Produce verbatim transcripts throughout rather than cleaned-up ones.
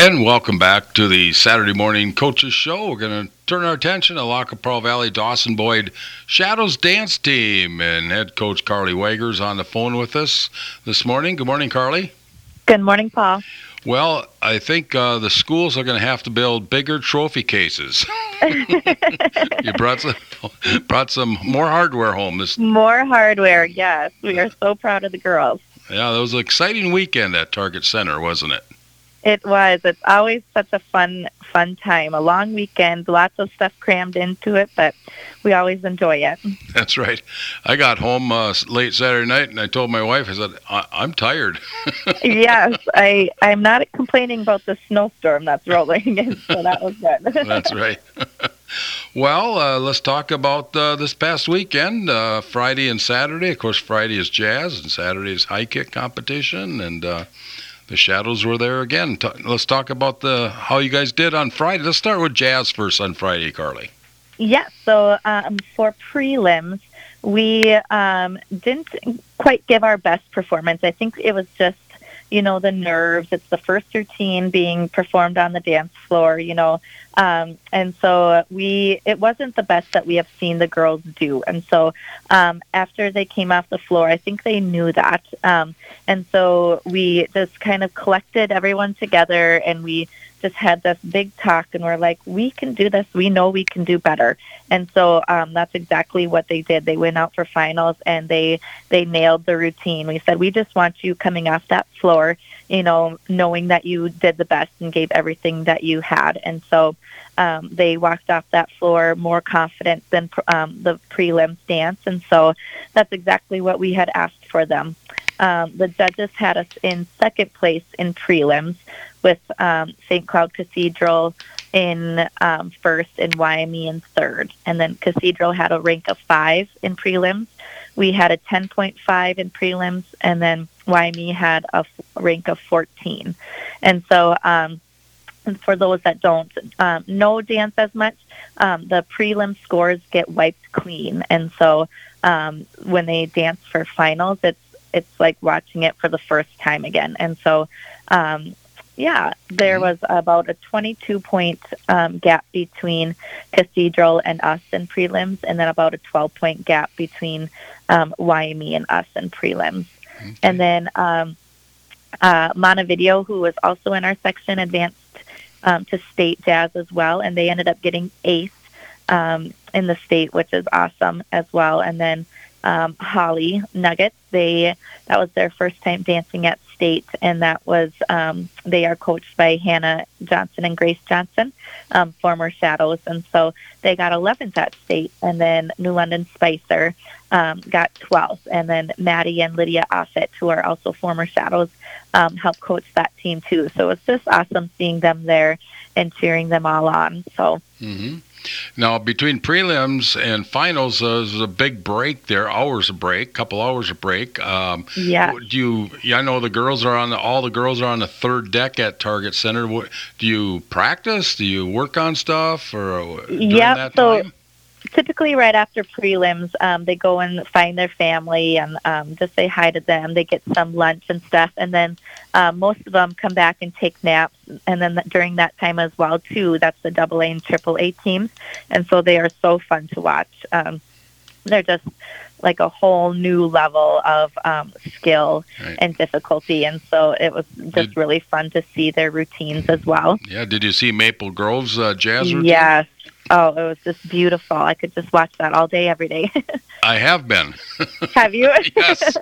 And welcome back to the Saturday Morning Coaches Show. We're going to turn our attention to Lac-qui-Parle Valley Dawson Boyd Shadows Dance Team. And head coach Carly Wager's on the phone with us this morning. Good morning, Carly. Good morning, Paul. Well, I think uh, the schools are going to have to build bigger trophy cases. You brought some, brought some more hardware home. This More hardware, yes. We are so proud of the girls. Yeah, that was an exciting weekend at Target Center, wasn't it? It was. It's always such a fun, fun time. A long weekend, lots of stuff crammed into it, but we always enjoy it. That's right. I got home uh, late Saturday night, and I told my wife, I said, I- I'm tired. Yes, I, I'm not complaining about the snowstorm that's rolling in, so that was good. That's right. Well, uh, let's talk about uh, this past weekend, uh, Friday and Saturday. Of course, Friday is jazz, and Saturday is high kick competition, and uh, the Shadows were there again. T- let's talk about the how you guys did on Friday. Let's start with jazz first on Friday, Carly. Yes, so um, for prelims, we um, didn't quite give our best performance. I think it was just, you know, the nerves. It's the first routine being performed on the dance floor, you know. Um, and so we, it wasn't the best that we have seen the girls do. And so um, after they came off the floor, I think they knew that. Um, and so we just kind of collected everyone together, and we just had this big talk, and we're like, we can do this. We know we can do better. And so um, that's exactly what they did. They went out for finals, and they, they nailed the routine. We said, we just want you coming off that floor, you know, knowing that you did the best and gave everything that you had. And so um, they walked off that floor more confident than um, the prelims dance. And so that's exactly what we had asked for them. Um, the judges had us in second place in prelims, with um, Saint Cloud Cathedral in um, first and Y M E in third. And then Cathedral had a rank of five in prelims. We had a ten point five in prelims, and then Y M E had a f- rank of fourteen. And so um, and for those that don't um, know dance as much, um, the prelim scores get wiped clean. And so um, when they dance for finals, it's it's like watching it for the first time again. And so um, yeah, there was about a twenty-two point um, gap between Cathedral and us in prelims, and then about a twelve point gap between um, Y M E and us in prelims. Okay. And then um, uh, Montevideo, who was also in our section, advanced um, to state jazz as well, and they ended up getting eighth um, in the state, which is awesome as well. And then um, Holly Nuggets, they that was their first time dancing at state, and that was um, they are coached by Hannah Johnson and Grace Johnson, um, former Shadows, and so they got eleventh at state. And then New London Spicer um, got twelfth, and then Maddie and Lydia Offit, who are also former Shadows, um, helped coach that team too. So it's just awesome seeing them there and cheering them all on. So. Mm-hmm. Now, between prelims and finals, uh, there's a big break there, hours of break, couple hours of break. Um, yeah. Do you? Yeah, I know the girls are on the, all the girls are on the third deck at Target Center. What, do you practice? Do you work on stuff or uh, during yep, that so time? Typically right after prelims, um, they go and find their family and um, just say hi to them. They get some lunch and stuff, and then um, most of them come back and take naps. And then th- during that time as well, too, that's the double A and triple A teams, and so they are so fun to watch. Um, they're just like a whole new level of um, skill right. and difficulty, and so it was just did, really fun to see their routines as well. Yeah, did you see Maple Grove's uh, jazz routine? Yes. Oh, it was just beautiful. I could just watch that all day, every day. I have been. Have you? Yes.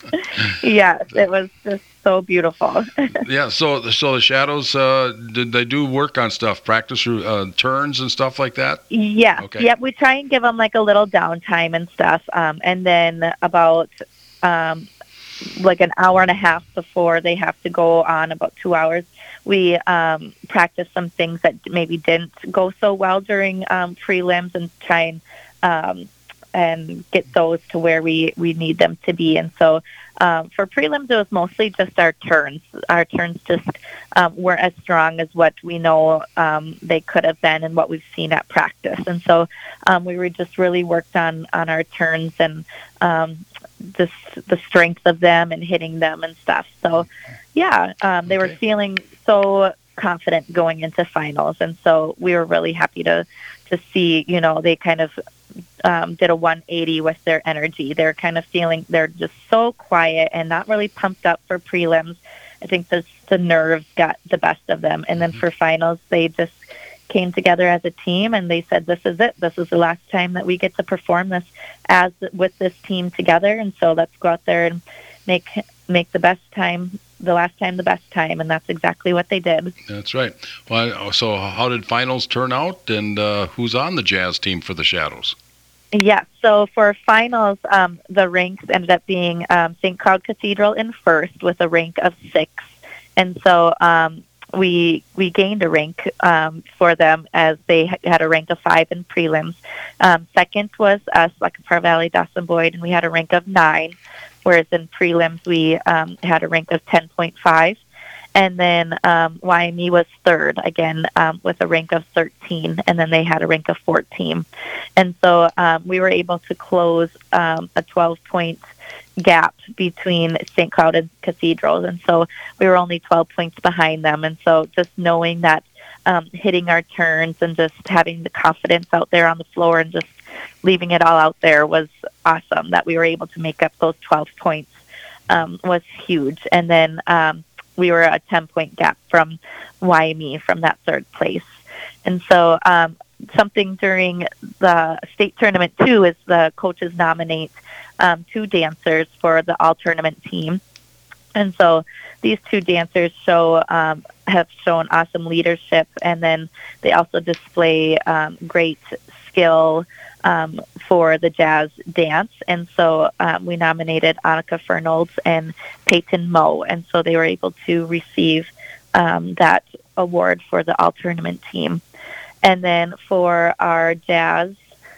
Yes, it was just so beautiful. Yeah, so so the Shadows, uh, did they do work on stuff, practice uh, turns and stuff like that? Yeah. Okay. Yep, we try and give them like a little downtime and stuff. Um, and then about um, like an hour and a half before they have to go on, about two hours, we um, practice some things that maybe didn't go so well during um, prelims and try and um, and get those to where we, we need them to be. And so um, for prelims, it was mostly just our turns. Our turns just um, weren't as strong as what we know um, they could have been and what we've seen at practice. And so um, we were just really worked on, on our turns and um, the, the strength of them and hitting them and stuff. So, yeah, um, they okay. were feeling so confident going into finals. And so we were really happy to to see, you know, they kind of um, did a one eighty with their energy. They're kind of feeling, they're just so quiet and not really pumped up for prelims. I think the, the nerves got the best of them. And then for finals, they just came together as a team and they said, this is it. This is the last time that we get to perform this as with this team together. And so let's go out there and make make the best time, the last time the best time, and that's exactly what they did. That's right. Well, so how did finals turn out, and uh, who's on the Jazz team for the Shadows? Yeah, so for finals, um, the ranks ended up being um, Saint Cloud Cathedral in first with a rank of six, and so um, we we gained a rank um, for them as they had a rank of five in prelims. Um, second was us, Leckapar Valley, Dawson Boyd, and we had a rank of nine. Whereas in prelims, we um, had a rank of ten point five. And then um, Y M E was third, again, um, with a rank of thirteen. And then they had a rank of fourteen. And so um, we were able to close um, a twelve-point gap between Saint Cloud and Cathedral. And so we were only twelve points behind them. And so just knowing that um, hitting our turns and just having the confidence out there on the floor and just leaving it all out there was awesome. That we were able to make up those twelve points um, was huge. And then um, we were a ten-point gap from Y M E from that third place. And so um, something during the state tournament, too, is the coaches nominate um, two dancers for the all-tournament team. And so these two dancers show um, have shown awesome leadership, and then they also display um, great skill um, for the jazz dance. And so um, we nominated Annika Fernolds and Peyton Moe, and so they were able to receive um, that award for the all-tournament team. And then for our jazz,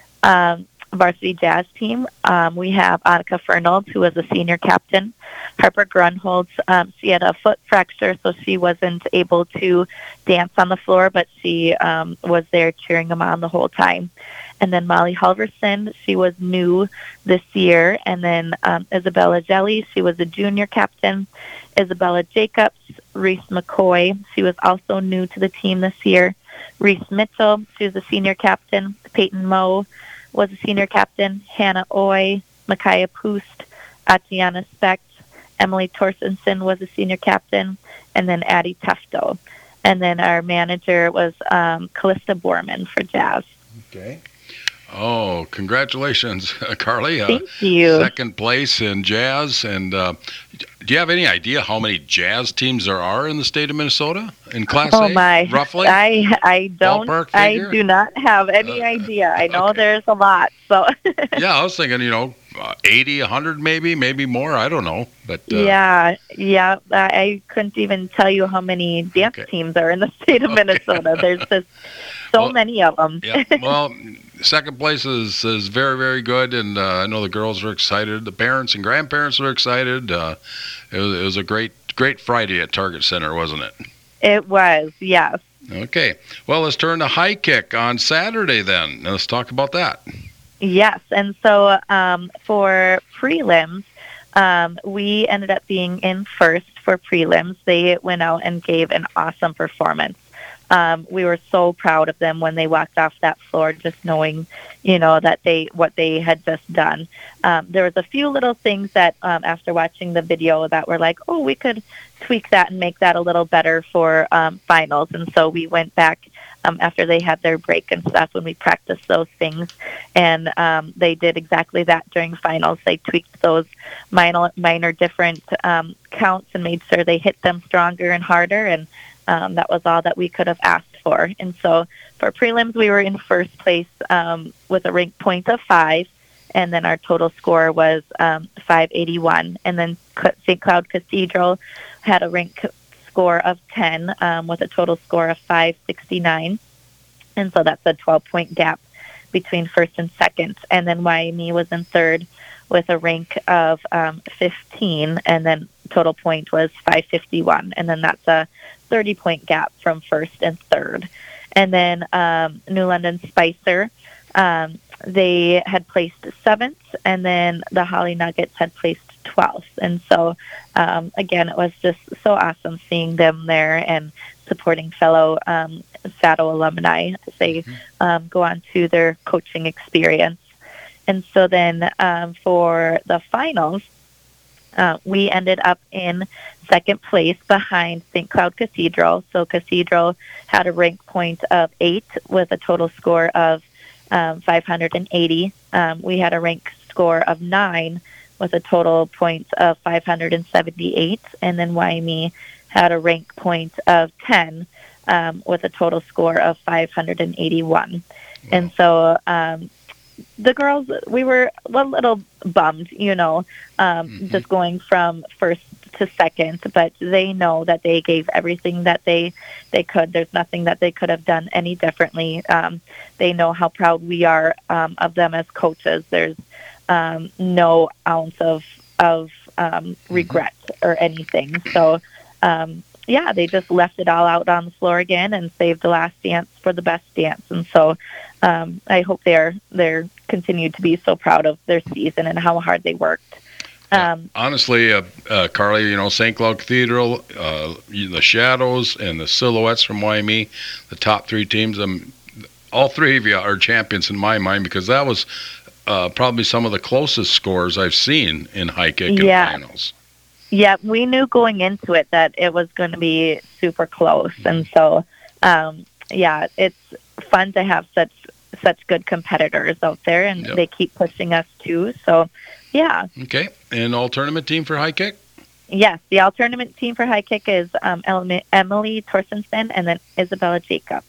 um, varsity jazz team, um, we have Annika Fernolds, who was a senior captain. Harper Grunholz, um, she had a foot fracture, so she wasn't able to dance on the floor, but she um, was there cheering them on the whole time. And then Molly Halverson, she was new this year. And then um, Isabella Jelly, she was a junior captain. Isabella Jacobs, Reese McCoy, she was also new to the team this year. Reese Mitchell, she was a senior captain. Peyton Moe was a senior captain. Hannah Oy, Micaiah Poost, Atiana Specht, Emily Torstensen was a senior captain, and then Addie Tufto. And then our manager was um, Callista Borman for jazz. Okay. Oh, congratulations, Carly. Uh, Thank you. Second place in jazz. And uh, do you have any idea how many jazz teams there are in the state of Minnesota in Class oh A, my. roughly? I I don't. I do not have any uh, idea. I know okay. there's a lot. So. Yeah, I was thinking, you know, uh, eighty, one hundred maybe, maybe more. I don't know. But uh, yeah, yeah. I, I couldn't even tell you how many dance okay. teams are in the state of okay. Minnesota. There's just so well, many of them. Yeah. Well, second place is, is very, very good, and uh, I know the girls are excited. The parents and grandparents are excited. Uh, it, was, it was a great, great Friday at Target Center, wasn't it? It was, yes. Okay. Well, let's turn to high kick on Saturday then. Now, let's talk about that. Yes, and so um, for prelims, um, we ended up being in first for prelims. They went out and gave an awesome performance. Um, we were so proud of them when they walked off that floor, just knowing, you know, that they what they had just done. Um, there was a few little things that um, after watching the video that were like, oh, we could tweak that and make that a little better for um, finals. And so we went back um, after they had their break and stuff when we practiced those things. And um, they did exactly that during finals. They tweaked those minor, minor different um, counts and made sure they hit them stronger and harder. And Um, that was all that we could have asked for. And so for prelims, we were in first place um, with a rank point of five, and then our total score was um, five eighty-one. And then Saint Cloud Cathedral had a rank score of ten um, with a total score of five sixty-nine. And so that's a twelve-point gap between first and second. And then Y M E was in third with a rank of um, fifteen, and then total point was five fifty-one. And then that's a thirty-point gap from first and third. And then um, New London Spicer, um, they had placed seventh, and then the Holly Nuggets had placed twelfth. And so, um, again, it was just so awesome seeing them there and supporting fellow um, Saddle alumni as they um, go on to their coaching experience. And so then um, for the finals, uh, we ended up in second place behind Saint Cloud Cathedral. So Cathedral had a rank point of eight with a total score of um, five hundred eighty. Um, we had a rank score of nine with a total points of five hundred seventy-eight. And then Wyoming had a rank point of ten um, with a total score of five hundred eighty-one. Wow. And so um, the girls, we were a little bummed, you know, um, mm-hmm. just going from first to second, but they know that they gave everything that they, they could. There's nothing that they could have done any differently. Um, they know how proud we are um, of them as coaches. There's um, no ounce of, of um, regret mm-hmm. or anything. So, um, yeah, they just left it all out on the floor again and saved the last dance for the best dance. And so um, I hope they're they're continued to be so proud of their season and how hard they worked. Um, yeah, honestly, uh, uh, Carly, you know, Saint Cloud Cathedral, uh, the Shadows, and the Silhouettes from Wyoming, the top three teams, um, all three of you are champions in my mind because that was uh, probably some of the closest scores I've seen in high kick in yeah. finals. Yeah, we knew going into it that it was going to be super close. And so, um, yeah, it's fun to have such such good competitors out there, and yep. they keep pushing us too. So, yeah. Okay. And all-tournament team for high kick? Yes, the all-tournament team for high kick is um, Emily Torstensen and then Isabella Jacobs.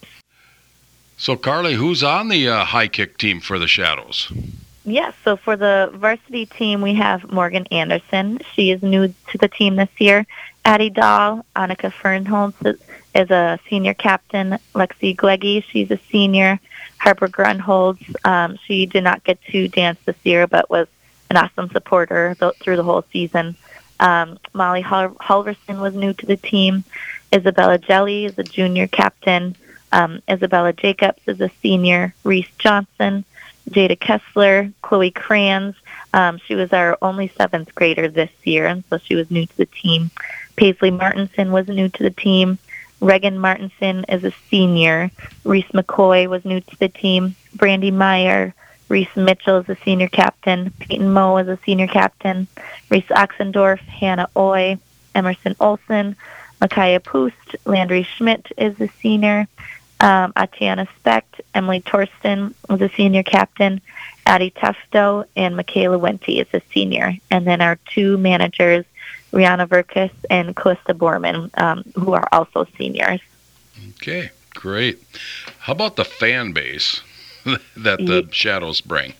So, Carly, who's on the uh, high kick team for the Shadows? Yes, so for the varsity team, we have Morgan Anderson. She is new to the team this year. Addie Dahl, Annika Fernholz is a senior captain. Lexi Gleggy, she's a senior. Harper Grunholz, um, she did not get to dance this year, but was an awesome supporter th- through the whole season. Um, Molly Hul- Hulverson was new to the team. Isabella Jelly is a junior captain. Um, Isabella Jacobs is a senior. Reese Johnson, Jada Kessler, Chloe Kranz. Um, she was our only seventh grader this year, and so she was new to the team. Paisley Martinson was new to the team. Regan Martinson is a senior. Reese McCoy was new to the team. Brandy Meyer. Reese Mitchell is a senior captain. Peyton Moe is a senior captain. Reese Oxendorf, Hannah Oy, Emerson Olson, Micaiah Poost, Landry Schmidt is a senior. Um, Atiana Specht, Emily Torsten was a senior captain, Addie Tufto, and Michaela Wente is a senior. And then our two managers, Rihanna Verkus and Calista Borman, um, who are also seniors. Okay, great. How about the fan base that the Ye- Shadows bring?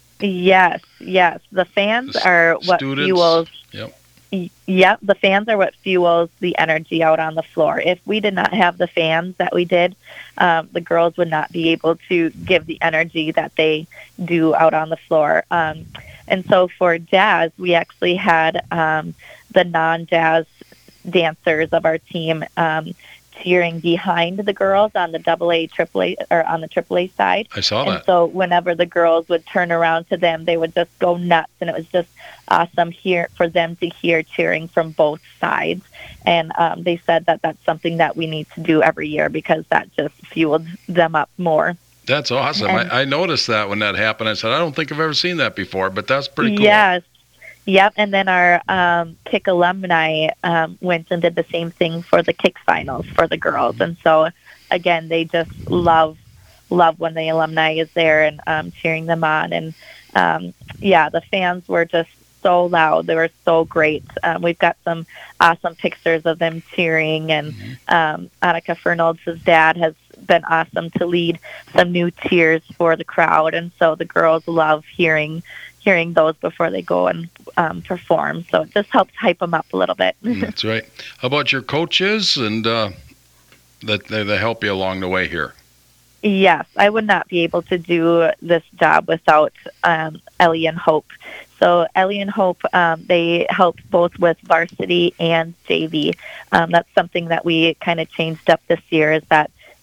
Yes, yes. The fans the are what students, fuels. Yep. Yep, the fans are what fuels the energy out on the floor. If we did not have the fans that we did, um, the girls would not be able to give the energy that they do out on the floor. Um, and so for jazz, we actually had um, the non-jazz dancers of our team um, cheering behind the girls on the double A, triple A, or on the triple A side. I saw and that. And so whenever the girls would turn around to them, they would just go nuts, and it was just awesome here for them to hear cheering from both sides. And um, they said that that's something that we need to do every year because that just fueled them up more. That's awesome. And I, I noticed that when that happened. I said, I don't think I've ever seen that before, but that's pretty cool. Yes. Yep, and then our um, kick alumni um, went and did the same thing for the kick finals for the girls. And so, again, they just love love when the alumni is there and um, cheering them on. And, um, yeah, the fans were just so loud. They were so great. Um, we've got some awesome pictures of them cheering. And mm-hmm. um, Annika Fernolds' dad has been awesome to lead some new cheers for the crowd. And so the girls love hearing hearing those before they go and um, perform. So it just helps hype them up a little bit. That's right. How about your coaches and uh, that they, they help you along the way here? Yes, I would not be able to do this job without um, Ellie and Hope. So Ellie and Hope, um, they help both with varsity and J V. Um, that's something that we kind of changed up this year is that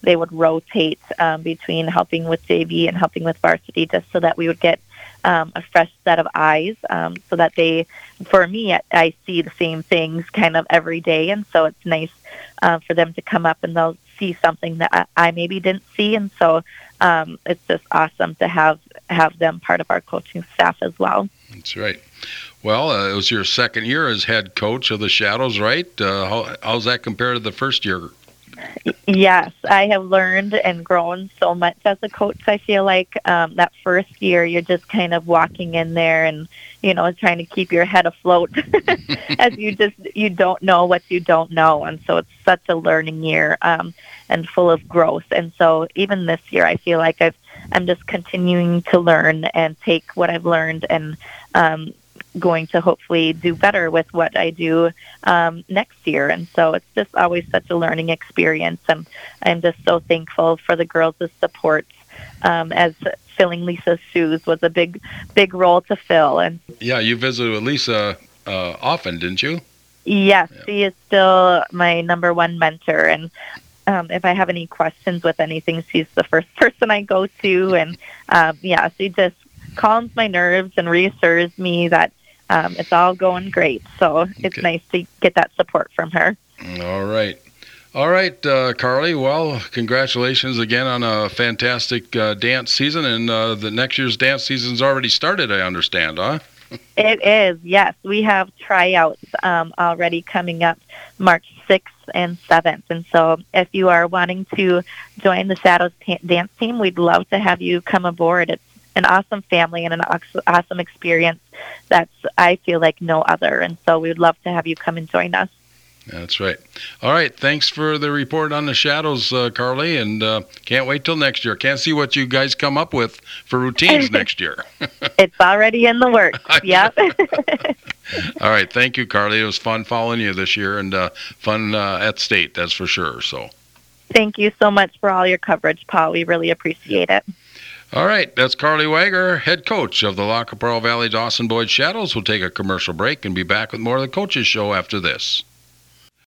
they would rotate um, between helping with J V and helping with varsity, just so that we would get um, a fresh set of eyes, um, so that they, for me, I, I see the same things kind of every day, and so it's nice uh, for them to come up and they'll see something that I, I maybe didn't see, and so um, it's just awesome to have have them part of our coaching staff as well. That's right. Well, uh, it was your second year as head coach of the Shadows, right? Uh, how, how's that compared to the first year? Yes, I have learned and grown so much as a coach. I feel like um, that first year, you're just kind of walking in there and, you know, trying to keep your head afloat as you just, you don't know what you don't know. And so it's such a learning year um, and full of growth. And so even this year, I feel like I've, I'm just continuing to learn and take what I've learned and um, going to hopefully do better with what I do um, next year. And so it's just always such a learning experience. And I'm just so thankful for the girls' support, um, as filling Lisa's shoes was a big, big role to fill. And yeah, you visited with Lisa uh, often, didn't you? Yes, Yeah. She is still my number one mentor. And um, if I have any questions with anything, she's the first person I go to. And um, yeah, she just calms my nerves and reassures me that Um, it's all going great, so it's Okay. nice to get that support from her. All right. All right, uh, Carly. Well, congratulations again on a fantastic uh, dance season, and uh, the next year's dance season's already started, I understand, huh? It is, yes. We have tryouts um, already coming up March sixth and seventh, and so if you are wanting to join the Shadows ta- dance team, we'd love to have you come aboard. It's an awesome family and an awesome experience that's, I feel like, no other. And so we would love to have you come and join us. That's right. All right. Thanks for the report on the Shadows, uh, Carly, and uh, can't wait till next year. Can't see what you guys come up with for routines next year. It's already in the works. Yep. All right. Thank you, Carly. It was fun following you this year, and uh, fun uh, at state, that's for sure. So, thank you so much for all your coverage, Paul. We really appreciate it. all right, that's Carly Wager, head coach of the Lac qui Parle Valley Dawson Boyd Shadows. We'll take a commercial break and be back with more of the Coaches Show after this.